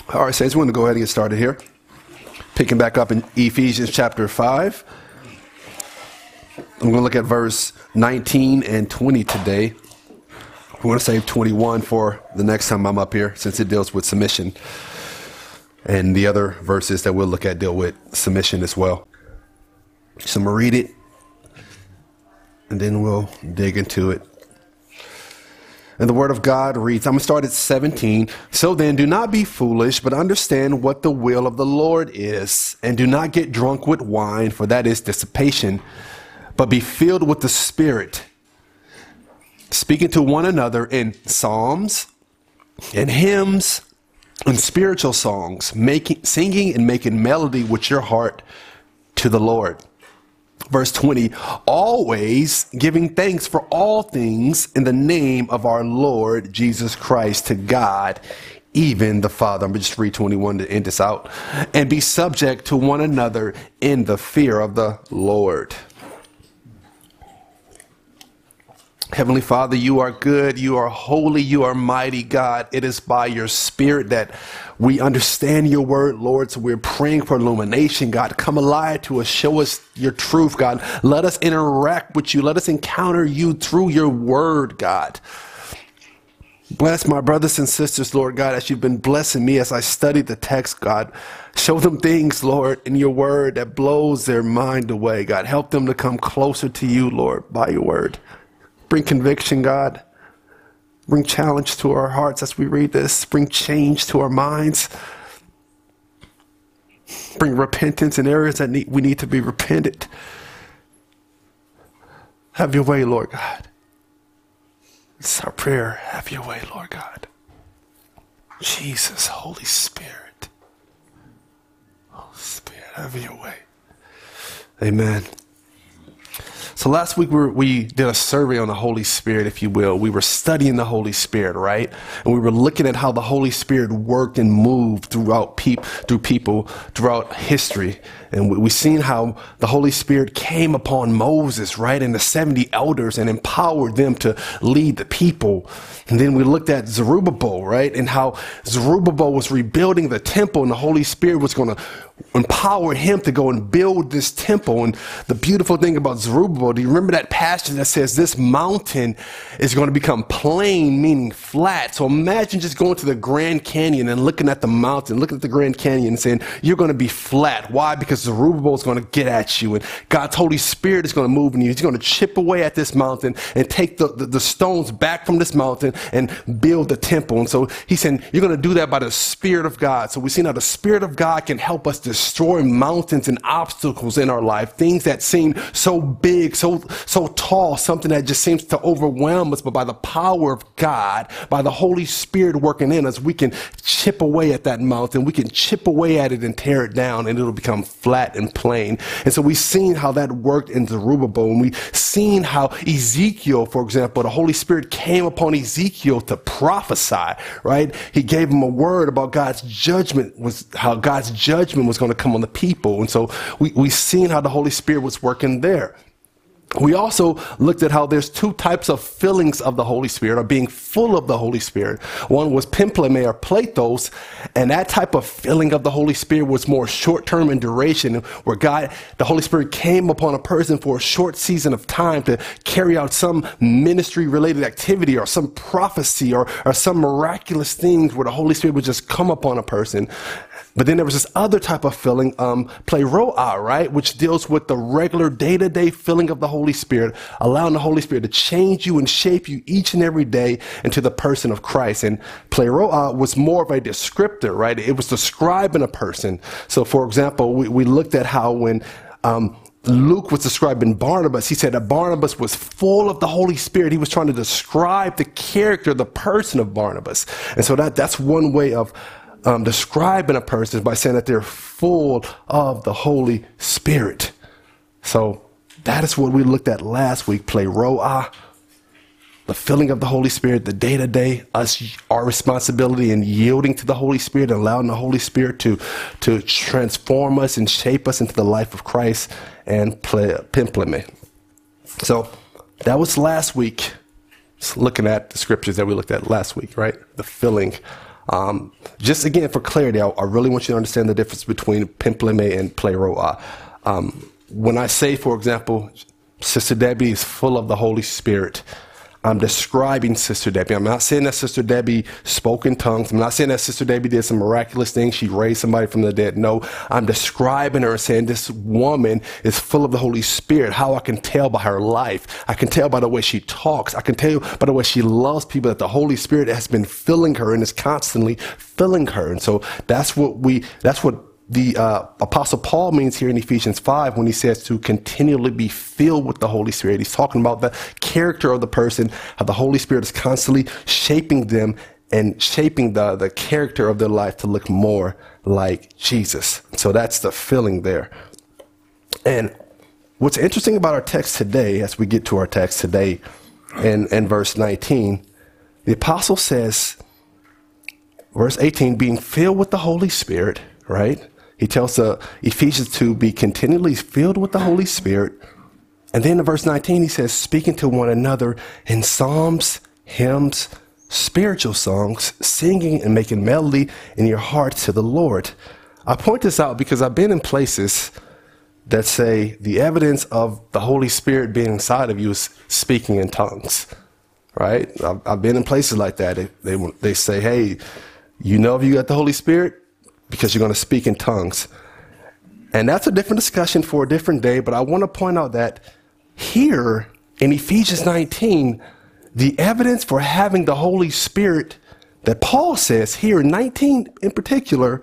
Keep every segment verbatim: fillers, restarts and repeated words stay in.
All right, Saints, we're going to go ahead and get started here. Picking back up in Ephesians chapter five. I'm going to look at verse nineteen and twenty today. We're going to save twenty-one for the next time I'm up here, since it deals with submission. And the other verses that we'll look at deal with submission as well. So I'm going to read it, and then we'll dig into it. And the word of God reads, I'm going to start at seventeen. So then, do not be foolish, but understand what the will of the Lord is. And do not get drunk with wine, for that is dissipation, but be filled with the Spirit, speaking to one another in psalms and hymns and spiritual songs, making, singing and making melody with your heart to the Lord. Verse twenty, always giving thanks for all things in the name of our Lord Jesus Christ to God, even the Father. I'm going to just read twenty-one to end this out. And be subject to one another in the fear of the Lord. Heavenly Father, you are good, you are holy, you are mighty, God. It is by your Spirit that we understand your word, Lord. So we're praying for illumination, God. Come alive to us, show us your truth, God. Let us interact with you. Let us encounter you through your word, God. Bless my brothers and sisters, Lord God, as you've been blessing me as I study the text, God. Show them things, Lord, in your word that blows their mind away, God. Help them to come closer to you, Lord, by your word. Bring conviction, God. Bring challenge to our hearts as we read this. Bring change to our minds. Bring repentance in areas that need, we need to be repented. Have your way, Lord God. It's our prayer. Have your way, Lord God. Jesus, Holy Spirit. Holy Spirit, have your way. Amen. So last week we, were, we did a survey on the Holy Spirit, if you will. We were studying the Holy Spirit, right? And we were looking at how the Holy Spirit worked and moved throughout peop, through people throughout history. And we, we seen how the Holy Spirit came upon Moses, right? And the seventy elders and empowered them to lead the people. And then we looked at Zerubbabel, right? And how Zerubbabel was rebuilding the temple and the Holy Spirit was going to empower him to go and build this temple. And the beautiful thing about Zerubbabel, do you remember that passage that says this mountain is going to become plain, meaning flat? So imagine just going to the Grand Canyon and looking at the mountain, looking at the Grand Canyon and saying, you're going to be flat. Why? Because Zerubbabel is going to get at you and God's Holy Spirit is going to move in you. He's going to chip away at this mountain and take the, the, the stones back from this mountain and build the temple. And so he's saying, you're going to do that by the Spirit of God. So we've seen how the Spirit of God can help us destroy mountains and obstacles in our life, things that seem so big, so so tall, something that just seems to overwhelm us, but by the power of God, by the Holy Spirit working in us, we can chip away at that mountain, we can chip away at it and tear it down, and it'll become flat and plain. And so we've seen how that worked in Zerubbabel, and we've seen how Ezekiel, for example, the Holy Spirit came upon Ezekiel to prophesy, right? He gave him a word about God's judgment, was how God's judgment was going to come on the people. And so we, we've seen how the Holy Spirit was working there. We also looked at how there's two types of fillings of the Holy Spirit, or being full of the Holy Spirit. One was pimpleme or platos, and that type of filling of the Holy Spirit was more short-term in duration, where God, the Holy Spirit came upon a person for a short season of time to carry out some ministry-related activity or some prophecy or, or some miraculous things where the Holy Spirit would just come upon a person. But then there was this other type of filling, um, pleroma, right, which deals with the regular day-to-day filling of the Holy Spirit, allowing the Holy Spirit to change you and shape you each and every day into the person of Christ. And pleroma was more of a descriptor, right? It was describing a person. So, for example, we, we looked at how when um, Luke was describing Barnabas, he said that Barnabas was full of the Holy Spirit. He was trying to describe the character, the person of Barnabas. And so that that's one way of Um, describing a person by saying that they're full of the Holy Spirit. So that is what we looked at last week, pleroma, the filling of the Holy Spirit, the day-to-day, us, our responsibility in yielding to the Holy Spirit and allowing the Holy Spirit to, to transform us and shape us into the life of Christ, and pimpleme. So that was last week, just looking at the scriptures that we looked at last week, right? The filling Um, just again, for clarity, I, I really want you to understand the difference between pimpleme and pleroma. Um, when I say, for example, Sister Debbie is full of the Holy Spirit, I'm describing Sister Debbie. I'm not saying that Sister Debbie spoke in tongues. I'm not saying that Sister Debbie did some miraculous thing. She raised somebody from the dead. No, I'm describing her and saying this woman is full of the Holy Spirit. How I can tell by her life. I can tell by the way she talks. I can tell by the way she loves people that the Holy Spirit has been filling her and is constantly filling her. And so that's what we, that's what the uh, Apostle Paul means here in Ephesians five when he says to continually be filled with the Holy Spirit. He's talking about the character of the person, how the Holy Spirit is constantly shaping them and shaping the, the character of their life to look more like Jesus. So that's the filling there. And what's interesting about our text today, as we get to our text today in, in verse nineteen, the apostle says, verse eighteen, being filled with the Holy Spirit, right? He tells uh, Ephesians to be continually filled with the Holy Spirit. And then in verse nineteen, he says, speaking to one another in psalms, hymns, spiritual songs, singing and making melody in your hearts to the Lord. I point this out because I've been in places that say the evidence of the Holy Spirit being inside of you is speaking in tongues, right? I've, I've been in places like that. They, they, they say, hey, you know if you got the Holy Spirit? Because you're going to speak in tongues. And that's a different discussion for a different day, but I want to point out that here in Ephesians nineteen, the evidence for having the Holy Spirit that Paul says here in nineteen in particular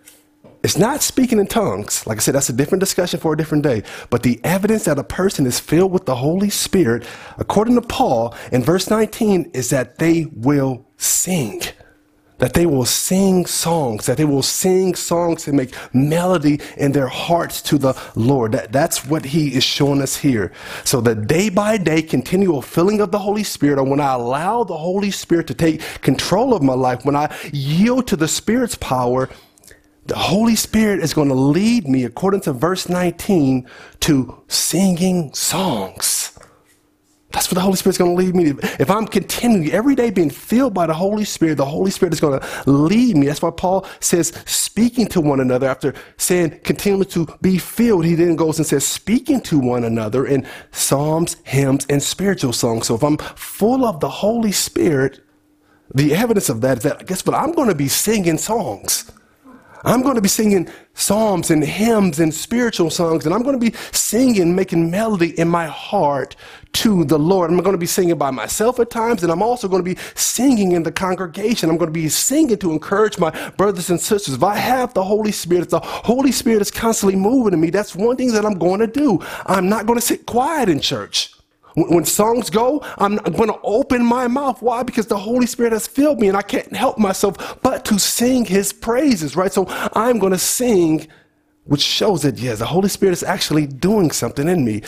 is not speaking in tongues. Like I said, that's a different discussion for a different day. But the evidence that a person is filled with the Holy Spirit, according to Paul in verse nineteen, is that they will sing. That they will sing songs, that they will sing songs and make melody in their hearts to the Lord. That, that's what he is showing us here. So the day by day continual filling of the Holy Spirit, or when I allow the Holy Spirit to take control of my life, when I yield to the Spirit's power, the Holy Spirit is going to lead me, according to verse nineteen, to singing songs. That's what the Holy Spirit's going to lead me to. If I'm continuing every day being filled by the Holy Spirit, the Holy Spirit is going to lead me. That's why Paul says speaking to one another after saying continue to be filled. He then goes and says speaking to one another in psalms, hymns, and spiritual songs. So if I'm full of the Holy Spirit, the evidence of that is that, guess what? I'm going to be singing songs. I'm going to be singing psalms and hymns and spiritual songs, and I'm going to be singing, making melody in my heart to the Lord. I'm going to be singing by myself at times, and I'm also going to be singing in the congregation. I'm going to be singing to encourage my brothers and sisters. If I have the Holy Spirit, if the Holy Spirit is constantly moving in me, that's one thing that I'm going to do. I'm not going to sit quiet in church. When songs go, I'm going to open my mouth. Why? Because the Holy Spirit has filled me and I can't help myself but to sing his praises, right? So I'm going to sing, which shows that, yes, the Holy Spirit is actually doing something in me.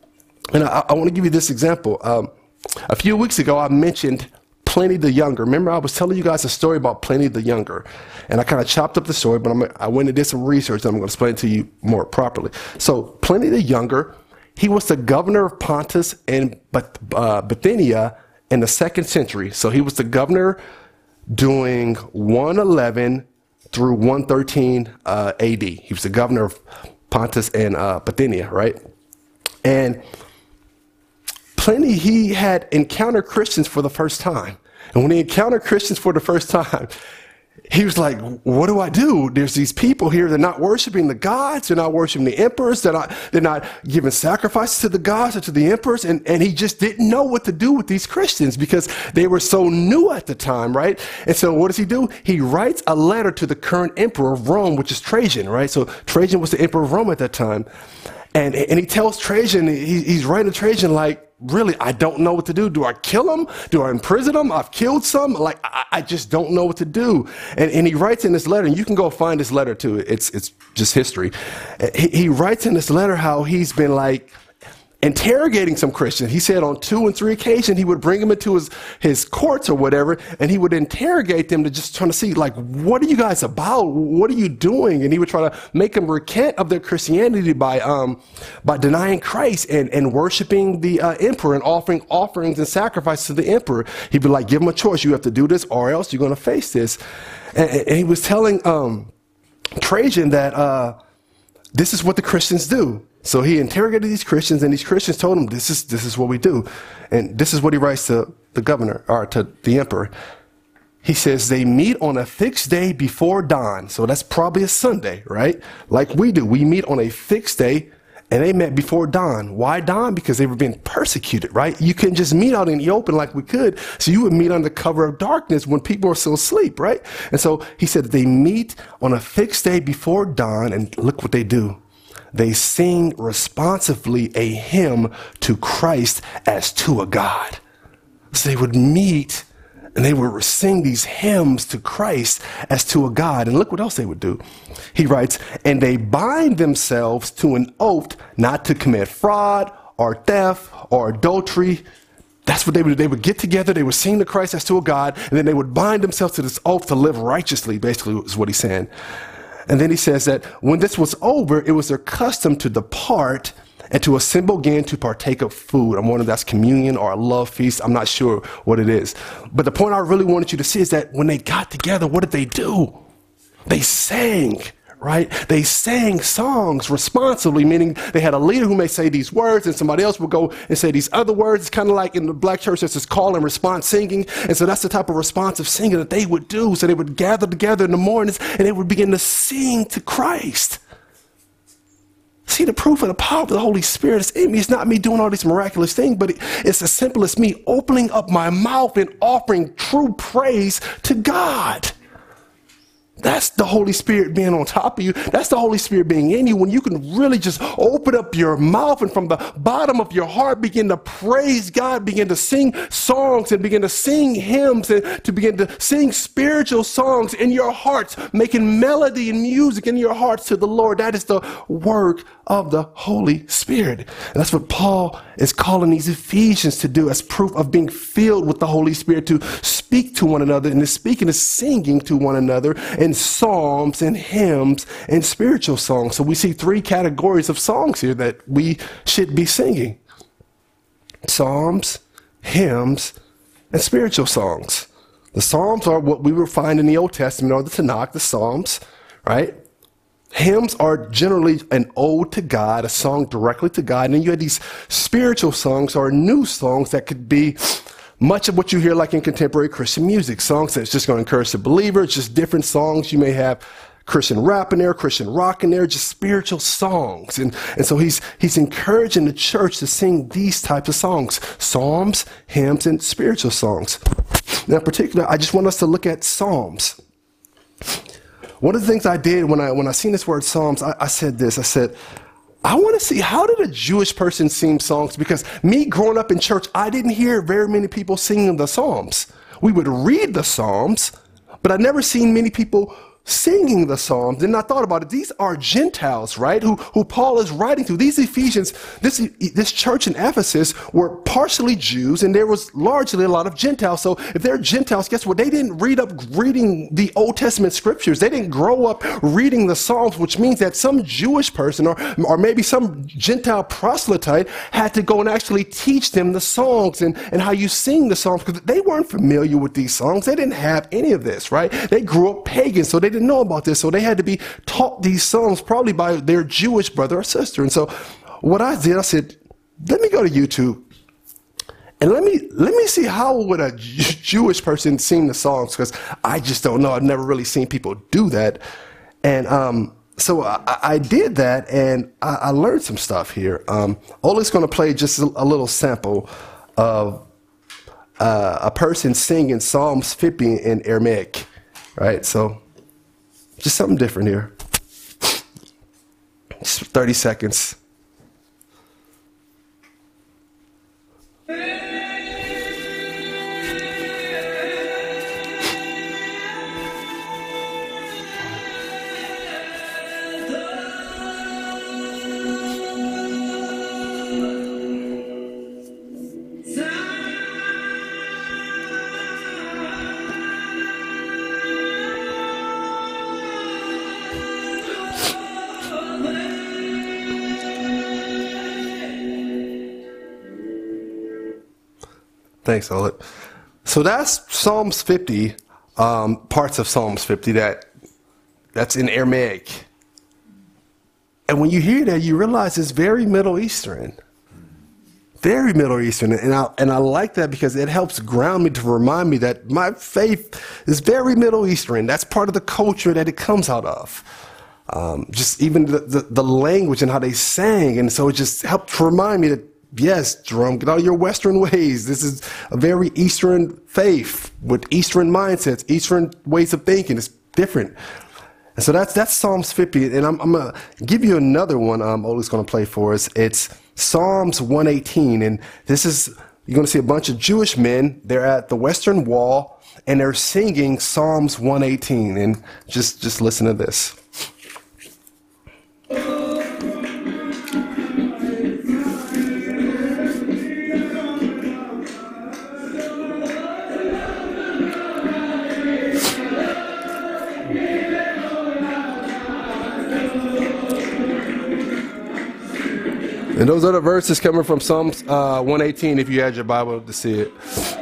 And I, I want to give you this example. Um, a few weeks ago, I mentioned Pliny the Younger. Remember, I was telling you guys a story about Pliny the Younger. And I kind of chopped up the story, but I'm, I went and did some research and I'm going to explain it to you more properly. So Pliny the Younger, he was the governor of Pontus and uh, Bithynia in the second century. So he was the governor during one eleven through one thirteen uh, A D. He was the governor of Pontus and uh, Bithynia, right? And Pliny, he had encountered Christians for the first time. And when he encountered Christians for the first time, he was like, what do I do? There's these people here. They're not worshiping the gods. They're not worshiping the emperors. They're not, they're not giving sacrifices to the gods or to the emperors. And, and he just didn't know what to do with these Christians because they were so new at the time, right? And so what does he do? He writes a letter to the current emperor of Rome, which is Trajan, right? So Trajan was the emperor of Rome at that time. And, and he tells Trajan, he, he's writing to Trajan like, really, I don't know what to do. Do I kill him? Do I imprison him? I've killed some. Like, I, I just don't know what to do. And, and he writes in this letter, and you can go find this letter too. It's, it's just history. He, he writes in this letter how he's been like interrogating some Christians. He said on two and three occasions, he would bring them into his, his courts or whatever, and he would interrogate them to just trying to see, like, what are you guys about? What are you doing? And he would try to make them recant of their Christianity by um, by denying Christ and, and worshiping the uh, emperor and offering offerings and sacrifices to the emperor. He'd be like, give them a choice. You have to do this or else you're going to face this. And, and he was telling um, Trajan that uh, this is what the Christians do. So he interrogated these Christians, and these Christians told him, this is this is what we do. And this is what he writes to the governor, or to the emperor. He says, they meet on a fixed day before dawn. So that's probably a Sunday, right? Like we do. We meet on a fixed day, and they met before dawn. Why dawn? Because they were being persecuted, right? You couldn't just meet out in the open like we could. So you would meet under cover of darkness when people are still asleep, right? And so he said they meet on a fixed day before dawn, and look what they do. They sing responsively a hymn to Christ as to a God. So they would meet and they would sing these hymns to Christ as to a God. And look what else they would do. He writes, and they bind themselves to an oath not to commit fraud or theft or adultery. That's what they would do. They would get together, they would sing to Christ as to a God, and then they would bind themselves to this oath to live righteously, basically is what he's saying. And then he says that when this was over, it was their custom to depart and to assemble again to partake of food. I'm wondering if that's communion or a love feast. I'm not sure what it is. But the point I really wanted you to see is that when they got together, what did they do? They sang, right? They sang songs responsibly, meaning they had a leader who may say these words and somebody else would go and say these other words. It's kind of like in the black church, there's this call and response singing. And so that's the type of responsive singing that they would do. So they would gather together in the mornings and they would begin to sing to Christ. See, the proof of the power of the Holy Spirit is in me. It's not me doing all these miraculous things, but it's as simple as me opening up my mouth and offering true praise to God. That's the Holy Spirit being on top of you. That's the Holy Spirit being in you when you can really just open up your mouth and from the bottom of your heart begin to praise God, begin to sing songs and begin to sing hymns and to begin to sing spiritual songs in your hearts, making melody and music in your hearts to the Lord. That is the work of the Holy Spirit. And that's what Paul is calling these Ephesians to do as proof of being filled with the Holy Spirit, to speak to one another, and the speaking is singing to one another in psalms and hymns and spiritual songs. So we see three categories of songs here that we should be singing: psalms, hymns, and spiritual songs. The psalms are what we will find in the Old Testament, or the Tanakh, the Psalms, right? Hymns are generally an ode to God, a song directly to God. And then you have these spiritual songs or new songs that could be much of what you hear like in contemporary Christian music. Songs that's just going to encourage the believer. It's just different songs. You may have Christian rap in there, Christian rock in there, just spiritual songs. And, and so he's, he's encouraging the church to sing these types of songs: psalms, hymns, and spiritual songs. Now, in particular, I just want us to look at psalms. One of the things I did when I when I seen this word psalms, I, I said this. I said, I want to see, how did a Jewish person sing songs? Because me growing up in church, I didn't hear very many people singing the psalms. We would read the psalms, but I never seen many people singing the psalms. And I thought about it. These are Gentiles, right? Who, who Paul is writing to. These Ephesians, this, this church in Ephesus were partially Jews, and there was largely a lot of Gentiles. So if they're Gentiles, guess what? They didn't read up reading the Old Testament scriptures. They didn't grow up reading the Psalms, which means that some Jewish person or, or maybe some Gentile proselyte had to go and actually teach them the songs and, and how you sing the songs, because they weren't familiar with these songs. They didn't have any of this, right? They grew up pagan, so they didn't know about this. So they had to be taught these songs probably by their Jewish brother or sister. And so what I did, I said, let me go to YouTube and let me let me see how would a Jewish person sing the songs, because I just don't know. I've never really seen people do that. And um, so I, I did that, and I, I learned some stuff here. Um, Oleg's going to play just a, a little sample of uh, a person singing Psalms fifty in Aramaic, right? So just something different here. Just thirty seconds. Thanks, Oleg. So that's Psalms fifty, um, parts of Psalms fifty that that's in Aramaic. And when you hear that, you realize it's very Middle Eastern. Very Middle Eastern. And I, and I like that because it helps ground me to remind me that my faith is very Middle Eastern. That's part of the culture that it comes out of. Um, just even the, the, the language and how they sang. And so it just helped remind me that, yes, Jerome, get out of your Western ways. This is a very Eastern faith with Eastern mindsets, Eastern ways of thinking. It's different. And so that's that's Psalms fifty. And I'm, I'm going to give you another one um, Oleg's going to play for us. It's Psalms one eighteen. And this is, you're going to see a bunch of Jewish men. They're at the Western Wall, and they're singing Psalms one eighteen. And just, just listen to this. And those are the verses coming from Psalms uh, one eighteen, if you had your Bible to see it.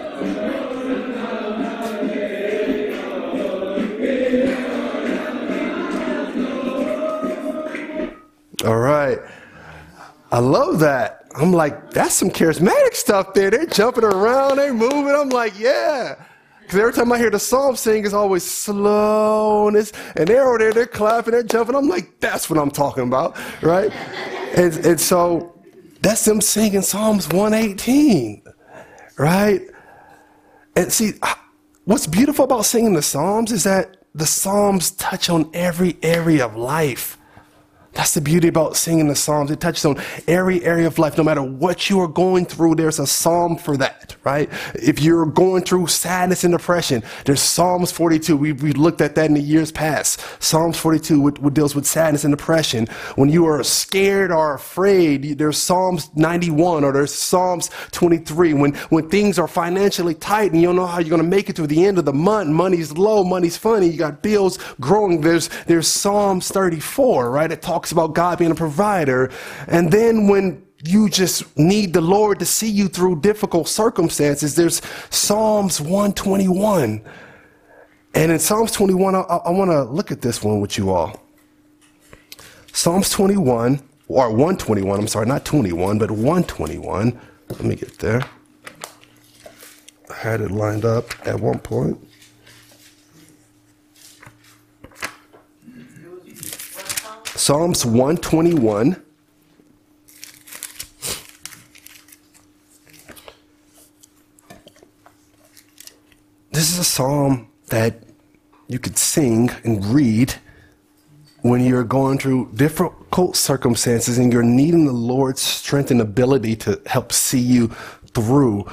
All right. I love that. I'm like, that's some charismatic stuff there. They're jumping around, they're moving. I'm like, yeah. Because every time I hear the psalm sing, it's always slowness. And they're over there, they're clapping, they're jumping. I'm like, that's what I'm talking about, right? And, and so that's them singing Psalms one eighteen, right? And see, what's beautiful about singing the Psalms is that the Psalms touch on every area of life. That's the beauty about singing the Psalms. It touches on every area of life. No matter what you are going through, there's a psalm for that, right? If you're going through sadness and depression, there's Psalms forty-two. We we looked at that in the years past. Psalms forty-two which, which deals with sadness and depression. When you are scared or afraid, there's Psalms ninety-one or there's Psalms twenty-three. When when things are financially tight and you don't know how you're going to make it through the end of the month, money's low, money's funny, you got bills growing. There's there's Psalms thirty-four, right? It talks about God being a provider. And then when you just need the Lord to see you through difficult circumstances, there's Psalms one twenty-one. And in Psalms twenty-one, I, I want to look at this one with you all. Psalms twenty-one, or one twenty-one, I'm sorry, not twenty-one, but one twenty-one. Let me get there. I had it lined up at one point. Psalms one twenty-one. This is a psalm that you could sing and read when you're going through difficult circumstances and you're needing the Lord's strength and ability to help see you through.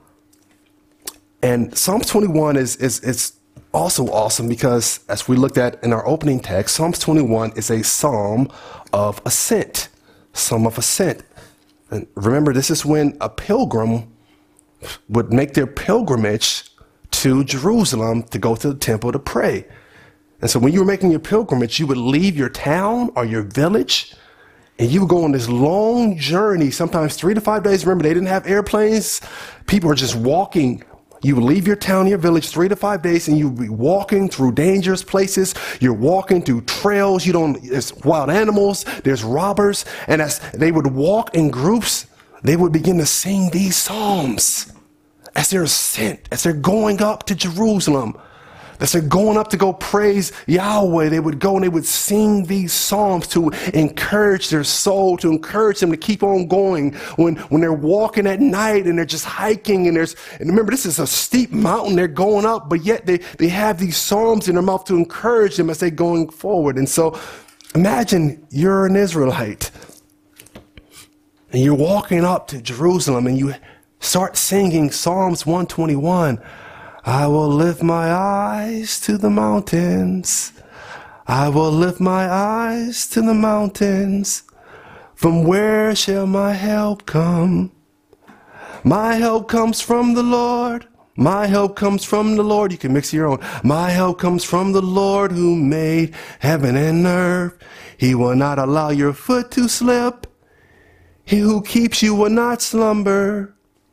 And Psalms twenty-one is is is also awesome because, as we looked at in our opening text, Psalms twenty-one is a psalm of ascent, psalm of ascent. And remember, this is when a pilgrim would make their pilgrimage to Jerusalem to go to the temple to pray. And so when you were making your pilgrimage, you would leave your town or your village, and you would go on this long journey, sometimes three to five days. Remember, they didn't have airplanes. People were just walking. You would leave your town, your village, three to five days, and you'd be walking through dangerous places. You're walking through trails. You don't, there's wild animals, there's robbers. And as they would walk in groups, they would begin to sing these psalms as they're sent, as they're going up to Jerusalem. As they're going up to go praise Yahweh, they would go and they would sing these psalms to encourage their soul, to encourage them to keep on going. When when they're walking at night and they're just hiking, and there's, and remember, this is a steep mountain they're going up, but yet they, they have these psalms in their mouth to encourage them as they're going forward. And so imagine you're an Israelite and you're walking up to Jerusalem and you start singing Psalms one twenty-one. I will lift my eyes to the mountains. I will lift my eyes to the mountains. From where shall my help come? My help comes from the Lord. My help comes from the Lord. You can mix your own. My help comes from the Lord who made heaven and earth. He will not allow your foot to slip. He who keeps you will not slumber.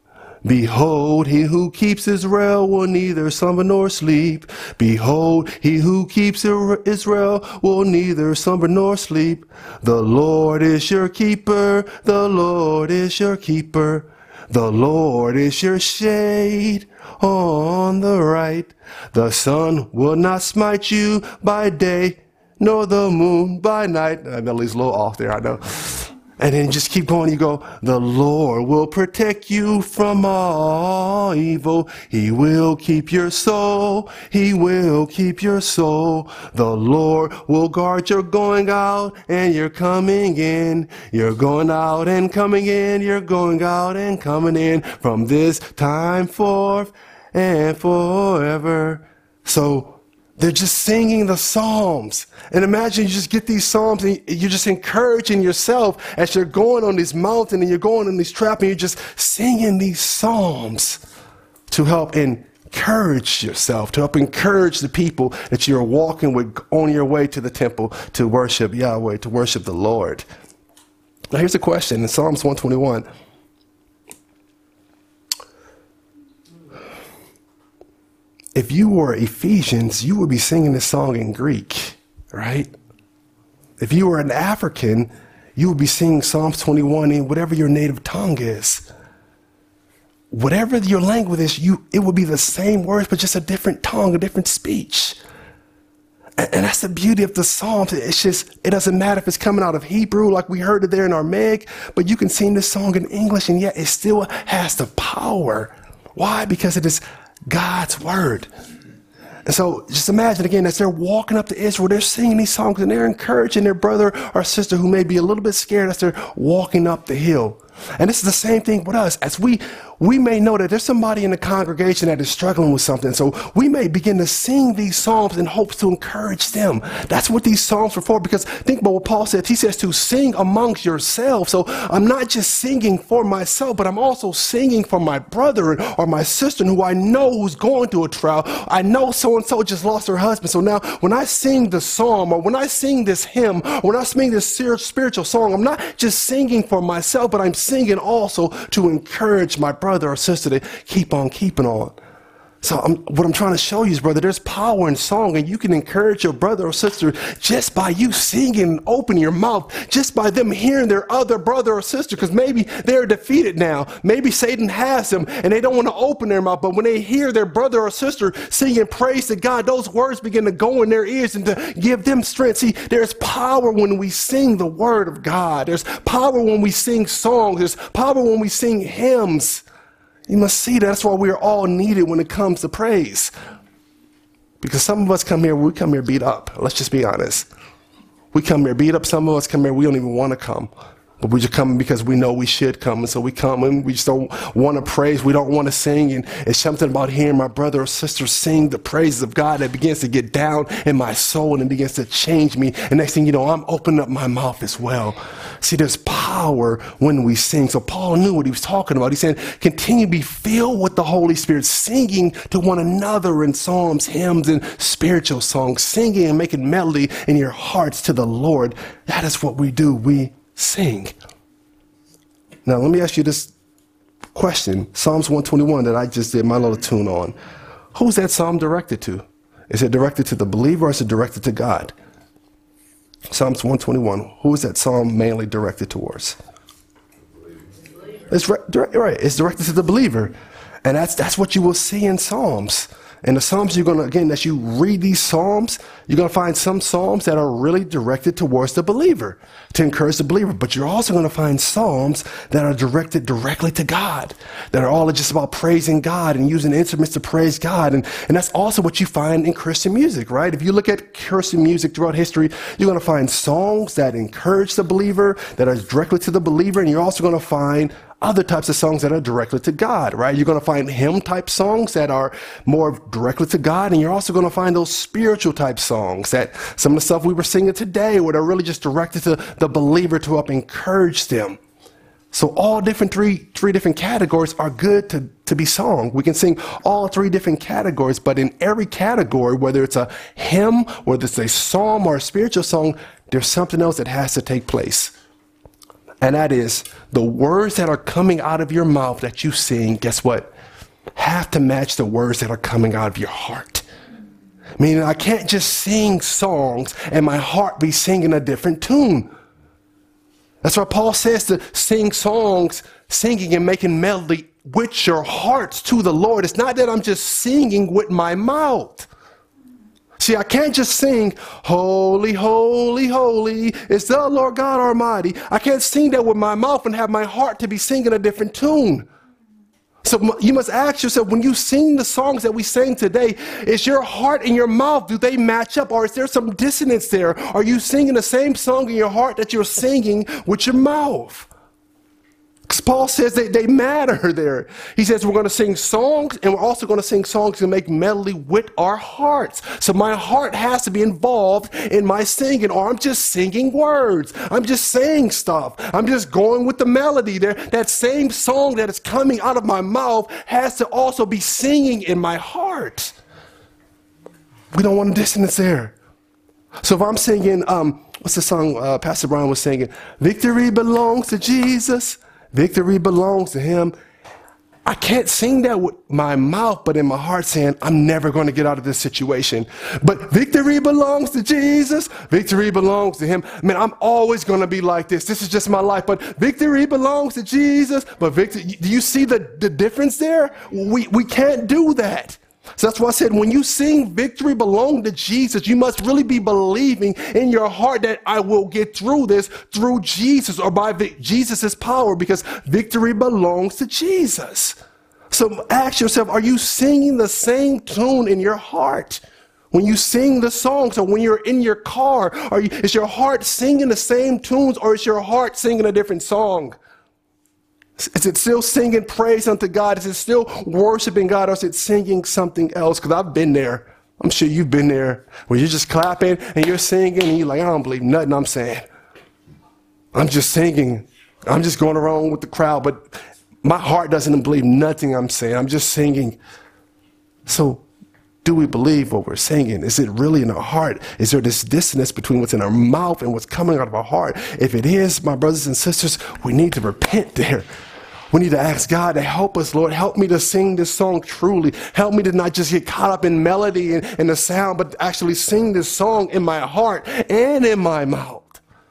Behold, he who keeps Israel will neither slumber nor sleep. Behold, he who keeps Israel will neither slumber nor sleep. The Lord is your keeper. The Lord is your keeper. The Lord is your shade on the right. The sun will not smite you by day, nor the moon by night. That melody's a little off there, I know. And then just keep going. You go, the Lord will protect you from all evil. He will keep your soul. He will keep your soul. The Lord will guard your going out and your coming in. You're going out and coming in. You're going out and coming in from this time forth and forever. So they're just singing the Psalms. And imagine you just get these Psalms and you're just encouraging yourself as you're going on this mountain and you're going on these traps and you're just singing these Psalms to help encourage yourself, to help encourage the people that you're walking with on your way to the temple to worship Yahweh, to worship the Lord. Now here's a question in Psalms one twenty-one. If you were Ephesians, you would be singing this song in Greek, right? If you were an African, you would be singing Psalms twenty-one in whatever your native tongue is. Whatever your language is, you it would be the same words, but just a different tongue, a different speech. And, and that's the beauty of the Psalms. It's just, it doesn't matter if it's coming out of Hebrew, like we heard it there in Aramaic, but you can sing this song in English, and yet it still has the power. Why? Because it is God's word. And so just imagine again, as they're walking up to Israel, they're singing these songs and they're encouraging their brother or sister who may be a little bit scared as they're walking up the hill. And this is the same thing with us. As we, we may know that there's somebody in the congregation that is struggling with something. So we may begin to sing these psalms in hopes to encourage them. That's what these psalms are for. Because think about what Paul says. He says to sing amongst yourselves. So I'm not just singing for myself, but I'm also singing for my brother or my sister who I know who's going through a trial. I know so-and-so just lost her husband. So now when I sing the psalm or when I sing this hymn or when I sing this spiritual song, I'm not just singing for myself, but I'm singing also to encourage my brother or sister to keep on keeping on. So I'm, what I'm trying to show you is, brother, there's power in song, and you can encourage your brother or sister just by you singing and opening your mouth, just by them hearing their other brother or sister, because maybe they're defeated now. Maybe Satan has them and they don't want to open their mouth, but when they hear their brother or sister singing praise to God, those words begin to go in their ears and to give them strength. See, there's power when we sing the word of God. There's power when we sing songs. There's power when we sing hymns. You must see that. That's why we're all needed when it comes to praise. Because some of us come here, we come here beat up. Let's just be honest. We come here beat up. Some of us come here, we don't even want to come. But we just come because we know we should come. And so we come and we just don't want to praise. We don't want to sing. And it's something about hearing my brother or sister sing the praises of God that begins to get down in my soul and it begins to change me. And next thing you know, I'm opening up my mouth as well. See, there's power when we sing. So Paul knew what he was talking about. He said, continue to be filled with the Holy Spirit, singing to one another in psalms, hymns, and spiritual songs, singing and making melody in your hearts to the Lord. That is what we do. We sing. Now, let me ask you this question. Psalms one twenty-one that I just did my little tune on. Who's that psalm directed to? Is it directed to the believer or is it directed to God? Psalms one twenty-one. Who is that psalm mainly directed towards? It's right, right. It's directed to the believer. And that's that's what you will see in Psalms. And the Psalms, you're going to, again, as you read these Psalms, you're going to find some Psalms that are really directed towards the believer, to encourage the believer. But you're also going to find Psalms that are directed directly to God, that are all just about praising God and using instruments to praise God. And, and that's also what you find in Christian music, right? If you look at Christian music throughout history, you're going to find songs that encourage the believer, that are directly to the believer. And you're also going to find other types of songs that are directly to God, right? You're going to find hymn type songs that are more directly to God. And you're also going to find those spiritual type songs that some of the stuff we were singing today, where they're really just directed to the believer to help encourage them. So all different three, three different categories are good to, to be sung. We can sing all three different categories, but in every category, whether it's a hymn, whether it's a psalm or a spiritual song, there's something else that has to take place. And that is the words that are coming out of your mouth that you sing, guess what? Have to match the words that are coming out of your heart. Meaning I can't just sing songs and my heart be singing a different tune. That's why Paul says to sing songs, singing and making melody with your hearts to the Lord. It's not that I'm just singing with my mouth. See, I can't just sing, holy, holy, holy, it's the Lord God Almighty. I can't sing that with my mouth and have my heart to be singing a different tune. So you must ask yourself, when you sing the songs that we sang today, is your heart and your mouth, do they match up? Or is there some dissonance there? Are you singing the same song in your heart that you're singing with your mouth? Because Paul says they, they matter there. He says we're going to sing songs, and we're also going to sing songs and make melody with our hearts. So my heart has to be involved in my singing, or I'm just singing words. I'm just saying stuff. I'm just going with the melody there. That same song that is coming out of my mouth has to also be singing in my heart. We don't want a dissonance there. So if I'm singing, um, what's the song uh, Pastor Brian was singing? Victory belongs to Jesus. Victory belongs to him. I can't sing that with my mouth, but in my heart saying, I'm never going to get out of this situation. But victory belongs to Jesus. Victory belongs to him. I mean, I'm always going to be like this. This is just my life. But victory belongs to Jesus. But victory, do you see the, the difference there? We, we can't do that. So that's why I said, when you sing victory belong to Jesus, you must really be believing in your heart that I will get through this through Jesus, or by Jesus' power, because victory belongs to Jesus. So ask yourself, are you singing the same tune in your heart? When you sing the songs, or when you're in your car, are you, is your heart singing the same tunes, or is your heart singing a different song? Is it still singing praise unto God? Is it still worshiping God, or is it singing something else? Because I've been there. I'm sure you've been there, where you're just clapping and you're singing and you're like, I don't believe nothing I'm saying. I'm just singing. I'm just going around with the crowd, but my heart doesn't believe nothing I'm saying. I'm just singing. So do we believe what we're singing? Is it really in our heart? Is there this dissonance between what's in our mouth and what's coming out of our heart? If it is, my brothers and sisters, we need to repent there. We need to ask God to help us, Lord. Help me to sing this song truly. Help me to not just get caught up in melody and, and the sound, but actually sing this song in my heart and in my mouth.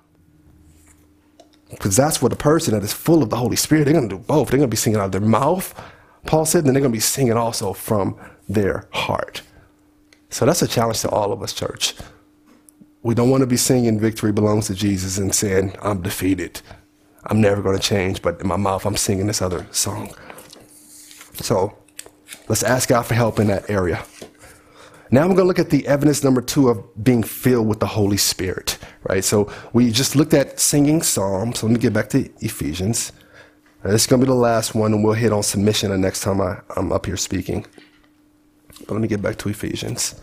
Because that's what a person that is full of the Holy Spirit, they're going to do both. They're going to be singing out of their mouth, Paul said, and then they're going to be singing also from their heart. So that's a challenge to all of us, church. We don't want to be singing victory belongs to Jesus and saying, I'm defeated. I'm never going to change, but in my mouth, I'm singing this other song. So let's ask God for help in that area. Now we're going to look at the evidence number two of being filled with the Holy Spirit, right? So we just looked at singing psalms. So let me get back to Ephesians. Now, this is going to be the last one, and we'll hit on submission the next time I, I'm up here speaking. But let me get back to Ephesians.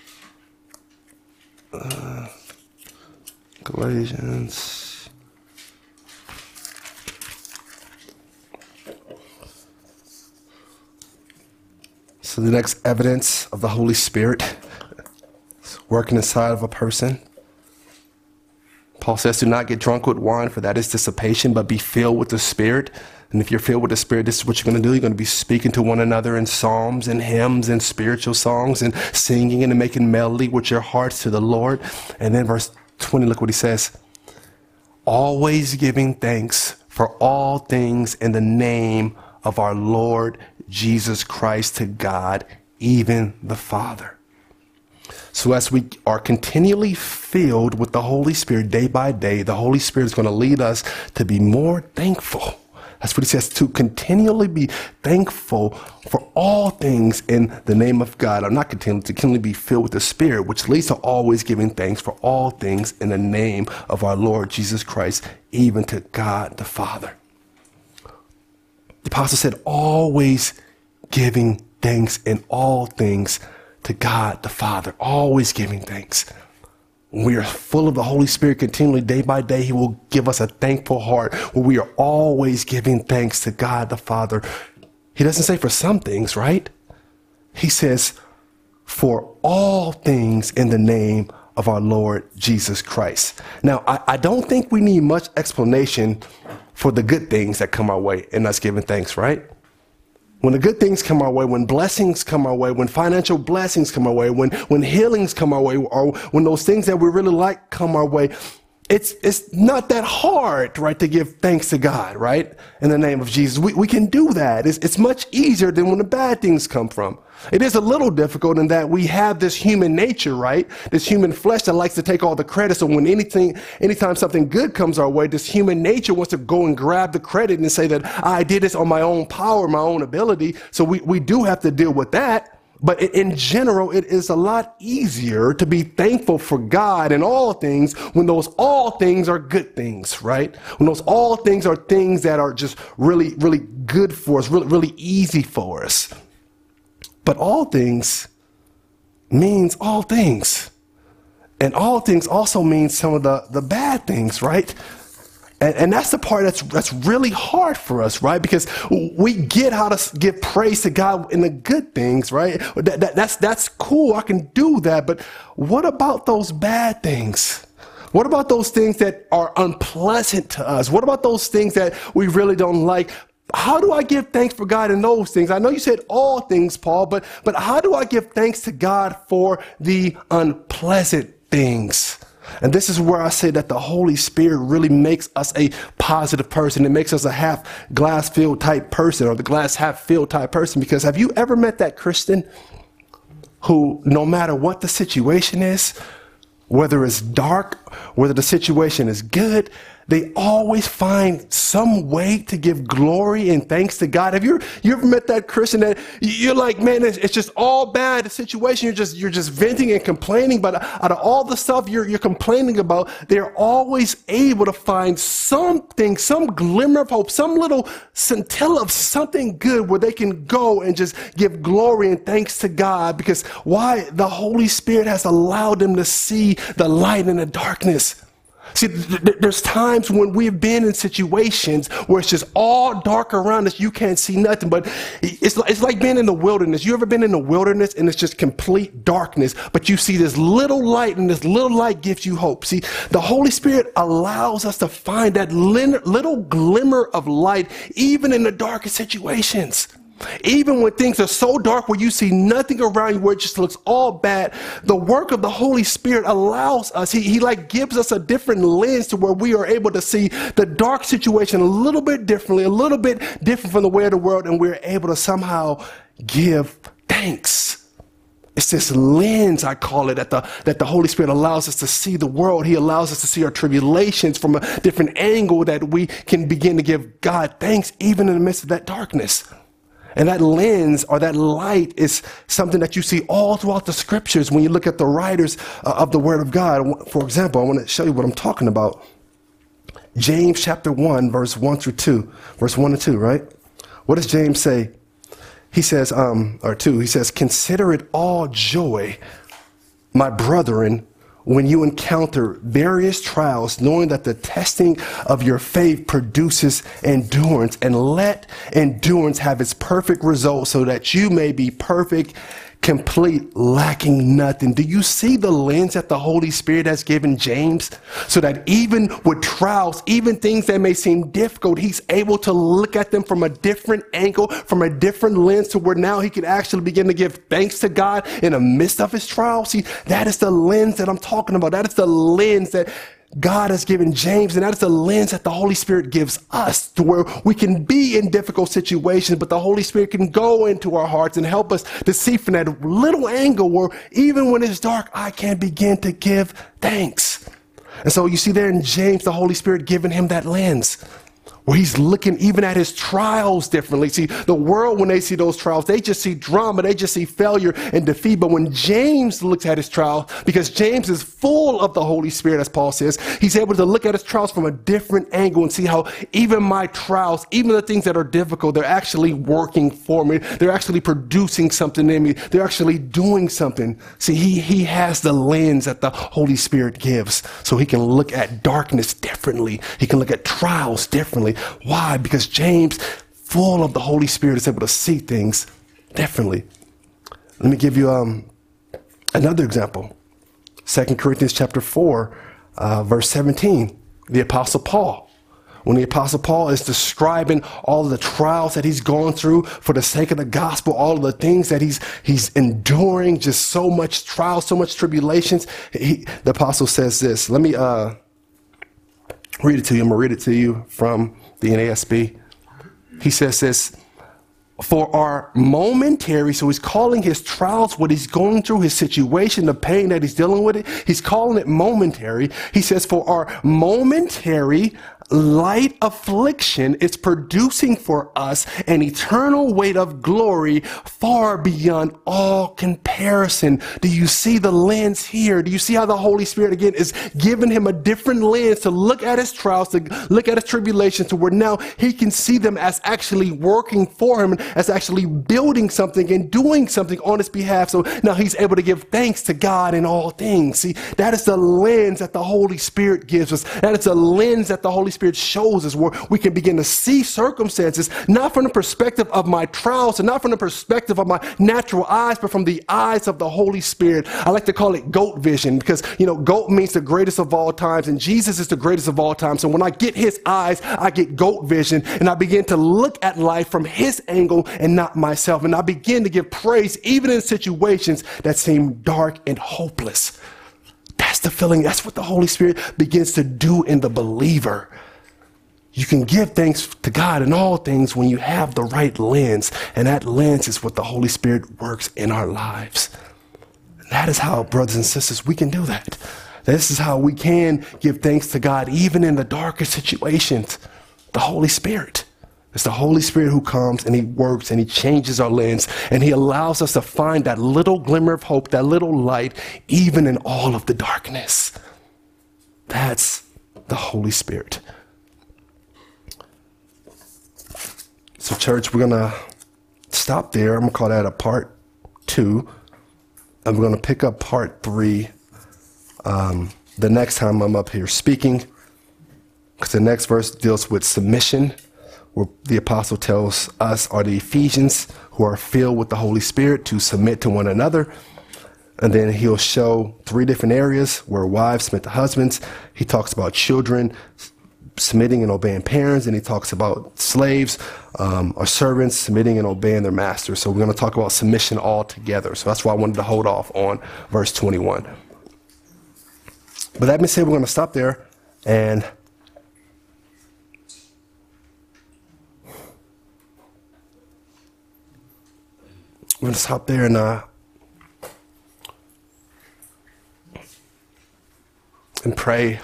Uh, Galatians. So the next evidence of the Holy Spirit is working inside of a person. Paul says, do not get drunk with wine, for that is dissipation, but be filled with the Spirit. And if you're filled with the Spirit, this is what you're going to do. You're going to be speaking to one another in psalms and hymns and spiritual songs and singing and making melody with your hearts to the Lord. And then verse twenty, look what he says. Always giving thanks for all things in the name of our Lord Jesus Christ to God, even the Father. So as we are continually filled with the Holy Spirit day by day, the Holy Spirit is going to lead us to be more thankful. That's what he says, to continually be thankful for all things in the name of God. I'm not continually to continually be filled with the Spirit, which leads to always giving thanks for all things in the name of our Lord Jesus Christ, even to God the Father. The apostle said, always giving thanks in all things to God the Father, always giving thanks. When we are full of the Holy Spirit continually day by day, he will give us a thankful heart where we are always giving thanks to God the Father. He doesn't say for some things, right? He says for all things in the name of our Lord Jesus Christ. Now, I, I don't think we need much explanation for the good things that come our way in us giving thanks, right? When the good things come our way, when blessings come our way, when financial blessings come our way, when, when healings come our way, or when those things that we really like come our way, it's, it's not that hard, right, to give thanks to God, right? In the name of Jesus. We, we can do that. It's, it's much easier than when the bad things come from. It is a little difficult in that we have this human nature, right? This human flesh that likes to take all the credit. So when anything, anytime something good comes our way, this human nature wants to go and grab the credit and say that I did this on my own power, my own ability. So we, we do have to deal with that. But in general, it is a lot easier to be thankful for God in all things when those all things are good things, right? When those all things are things that are just really, really good for us, really, really easy for us. But all things means all things. And all things also means some of the, the bad things, right? And, and that's the part that's that's really hard for us, right? Because we get how to give praise to God in the good things, right? That, that, that's that's cool. I can do that. But what about those bad things? What about those things that are unpleasant to us? What about those things that we really don't like? How do I give thanks for God in those things? I know you said all things, Paul, but but how do I give thanks to God for the unpleasant things? And this is where I say that the Holy Spirit really makes us a positive person. It makes us a half glass filled type person, or the glass half filled type person. Because have you ever met that Christian who, no matter what the situation is, whether it's dark, whether the situation is good, they always find some way to give glory and thanks to God? Have you, you ever met that Christian that you're like, man, it's, it's just all bad, the situation, you're just you're just venting and complaining, but out of all the stuff you're, you're complaining about, they're always able to find something, some glimmer of hope, some little scintilla of something good where they can go and just give glory and thanks to God. Because why? The Holy Spirit has allowed them to see the light in the darkness. See, th- there's times when we've been in situations where it's just all dark around us. You can't see nothing, but it's, it's like being in the wilderness. You ever been in the wilderness and it's just complete darkness, but you see this little light, and this little light gives you hope. See, the Holy Spirit allows us to find that little glimmer of light, even in the darkest situations. Even when things are so dark where you see nothing around you, where it just looks all bad, the work of the Holy Spirit allows us, he, he like gives us a different lens to where we are able to see the dark situation a little bit differently, a little bit different from the way of the world, and we're able to somehow give thanks. It's this lens, I call it, that the, that the Holy Spirit allows us to see the world. He allows us to see our tribulations from a different angle, that we can begin to give God thanks even in the midst of that darkness. And that lens, or that light, is something that you see all throughout the scriptures when you look at the writers uh, of the Word of God. For example, I want to show you what I'm talking about. James chapter one, verse one through two. Verse one and two, right? What does James say? He says, um, or two, he says, "Consider it all joy, my brethren, when you encounter various trials, knowing that the testing of your faith produces endurance, and let endurance have its perfect result, so that you may be perfect, complete, lacking nothing." Do you see the lens that the Holy Spirit has given James? So that even with trials, even things that may seem difficult, he's able to look at them from a different angle, from a different lens, to where now he can actually begin to give thanks to God in the midst of his trials. See, that is the lens that I'm talking about. That is the lens that God has given James, and that is the lens that the Holy Spirit gives us, to where we can be in difficult situations, but the Holy Spirit can go into our hearts and help us to see from that little angle where even when it's dark, I can begin to give thanks. And so you see there in James, the Holy Spirit giving him that lens, where he's looking even at his trials differently. See, the world, when they see those trials, they just see drama, they just see failure and defeat. But when James looks at his trial, because James is full of the Holy Spirit, as Paul says, he's able to look at his trials from a different angle and see how even my trials, even the things that are difficult, they're actually working for me. They're actually producing something in me. They're actually doing something. See, he, he has the lens that the Holy Spirit gives, so he can look at darkness differently. He can look at trials differently. Why? Because James, full of the Holy Spirit, is able to see things differently. Let me give you um, another example. Second Corinthians chapter four, uh, verse seventeen, the Apostle Paul. When the Apostle Paul is describing all of the trials that he's gone through for the sake of the gospel, all of the things that he's he's enduring, just so much trial, so much tribulations, he, the Apostle says this. Let me uh, read it to you. I'm going to read it to you from the N A S B. He says this, for our momentary, so he's calling his trials, what he's going through, his situation, the pain that he's dealing with, it, he's calling it momentary. He says, for our momentary light affliction is producing for us an eternal weight of glory far beyond all comparison. Do you see the lens here? Do you see how the Holy Spirit again is giving him a different lens to look at his trials, to look at his tribulations, to where now he can see them as actually working for him, as actually building something and doing something on his behalf. So now he's able to give thanks to God in all things. See, that is the lens that the Holy Spirit gives us. That is the lens that the Holy Spirit shows us, where we can begin to see circumstances, not from the perspective of my trials and not from the perspective of my natural eyes, but from the eyes of the Holy Spirit. I like to call it goat vision because, you know, goat means the greatest of all times, and Jesus is the greatest of all time. So when I get his eyes, I get goat vision, and I begin to look at life from his angle and not myself. And I begin to give praise even in situations that seem dark and hopeless. That's the feeling. That's what the Holy Spirit begins to do in the believer. You can give thanks to God in all things when you have the right lens. And that lens is what the Holy Spirit works in our lives. And that is how, brothers and sisters, we can do that. This is how we can give thanks to God even in the darkest situations. The Holy Spirit. It's the Holy Spirit who comes and he works and he changes our lens and he allows us to find that little glimmer of hope, that little light, even in all of the darkness. That's the Holy Spirit. So church, we're going to stop there. I'm going to call that a part two. And we're going to pick up part three um, the next time I'm up here speaking. Because the next verse deals with submission, where the apostle tells us, are the Ephesians who are filled with the Holy Spirit to submit to one another. And then he'll show three different areas where wives submit to husbands. He talks about children submitting and obeying parents, and he talks about slaves um, or servants submitting and obeying their masters. So we're going to talk about submission all together. So that's why I wanted to hold off on verse twenty-one. But that being said, we're going to stop there and we're going to stop there and uh, and pray.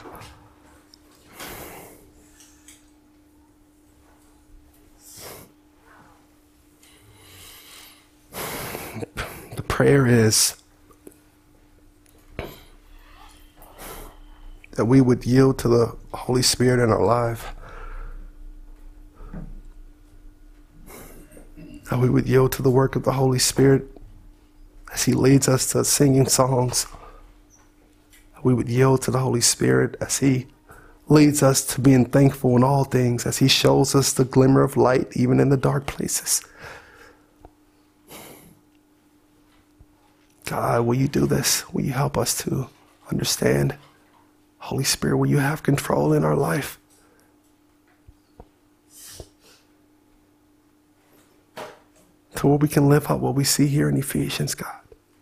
The prayer is that we would yield to the Holy Spirit in our life. That we would yield to the work of the Holy Spirit as he leads us to singing songs. We would yield to the Holy Spirit as he leads us to being thankful in all things, as he shows us the glimmer of light even in the dark places. God, will you do this? Will you help us to understand? Holy Spirit, will you have control in our life? To where we can live out what we see here in Ephesians, God.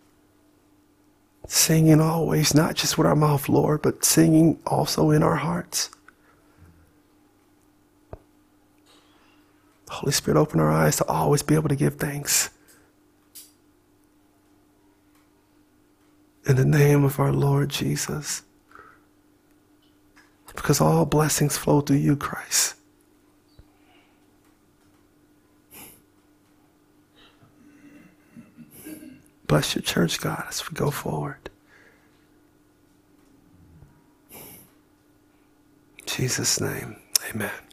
Singing always, not just with our mouth, Lord, but singing also in our hearts. Holy Spirit, open our eyes to always be able to give thanks. In the name of our Lord Jesus. Because all blessings flow through you, Christ. Bless your church, God, as we go forward. In Jesus' name, amen.